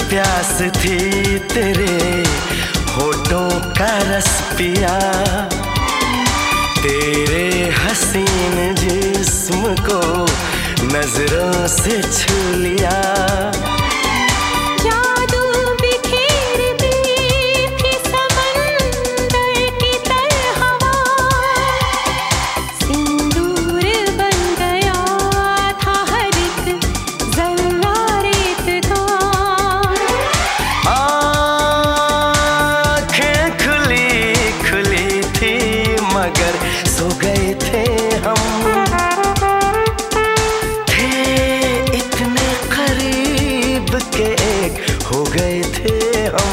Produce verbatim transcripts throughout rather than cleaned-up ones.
प्यास थी तेरे होठों का रस पिया, तेरे हसीन जिस्म को नजरों से छू लिया। जादू बिखेरती थी समंदर की तरह हवा, सिंदूर बन गया था हर एक जर्रा रेत का। आँखें खुली खुली थी मगर सो गए थे हम, हो गए थे हम।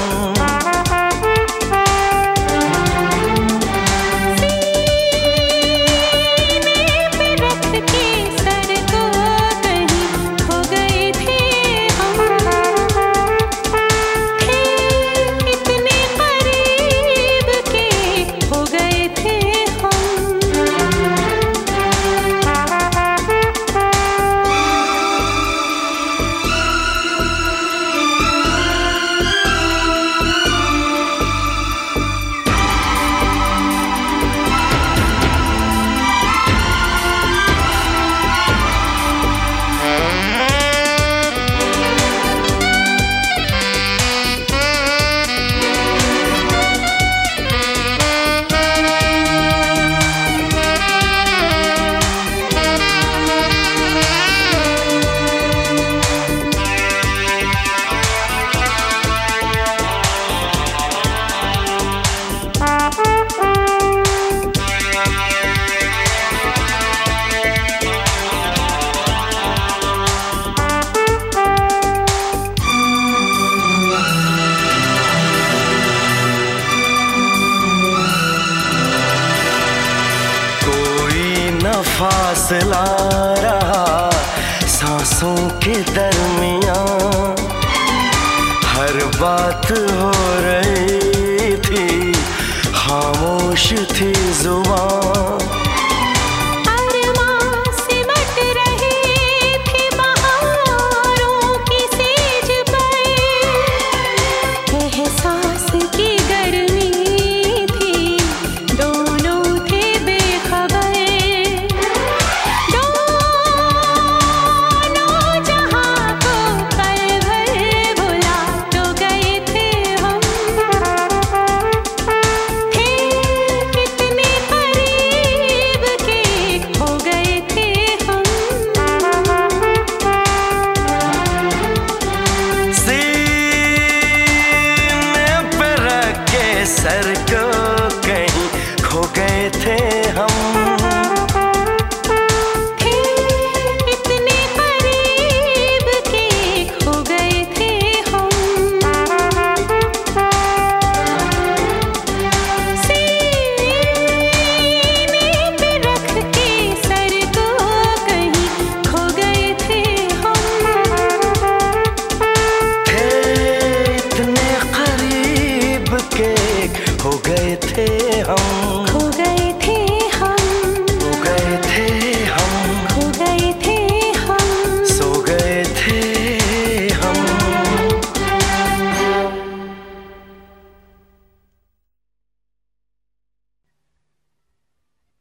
सीने पे रख के सर को कहीं खो गए थे हम, थे इतने करीब के हो गए थे हम। फासला रहा सांसों के दरमियां, हर बात हो रही थी खामोश थी जुबान। सर को कहीं खो गए थे हम, थे इतने करीब के खो गए थे हम। सीने पे रख के सर को कहीं खो गए थे हम, थे इतने करीब के हो गए थे हम। खो गए